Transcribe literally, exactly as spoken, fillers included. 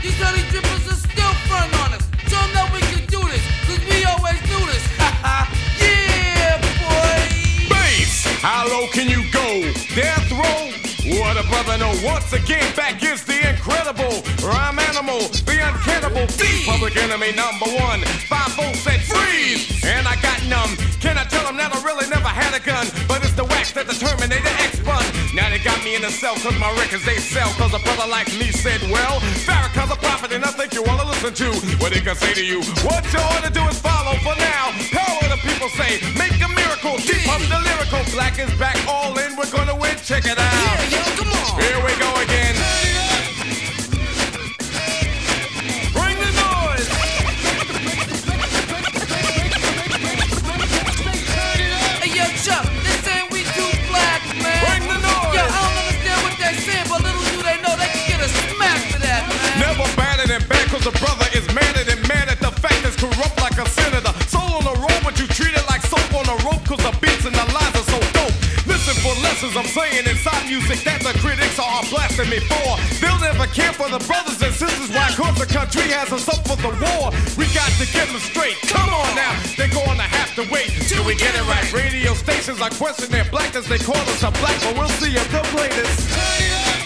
These honey drippers are still frontin' on us. Show them that we can do this, cause we always do this. Haha, yeah, boy. Bass, how low can you go? Death row? What a brother know. Once again, back is the incredible rhyme animal, the uncannibal thief, public enemy number one. Five volts said freeze, and I got numb. Can I tell them that I really never had a gun? But it's the wax that the Terminator X spun. Now they got me in the cell, cause my records they sell. Cause a brother like me said, well, Farrakhan's a prophet, and I think you wanna listen to what he can say to you. What you ought to do is follow for now. Power the people say, make a miracle. Keep up the lyrical. Black is back, all in, we're gonna win. Check it out. Yeah, yo, come on. Here we go again. Bring the noise. Hey, yo, Chuck, they saying we too black, man. Bring the noise. Yo, I don't understand what they saying, but little do they know they can get a smack for that, man. Never batted and bad, cause the brother is madder than mad at the fact is corrupt like a senator. Soul on the road, but you treat it like soap on a rope, cause the beats and the lines are so dope. Listen for lessons I'm saying inside music that the critics are blasting me for. They'll never care for the brothers and sisters. Why? Cause the country has us up for the war. We got to get them straight. Come on now, they're gonna have to wait till we get it right. Radio stations are questioning their blackness. They call us a black, but we'll see if they'll play this.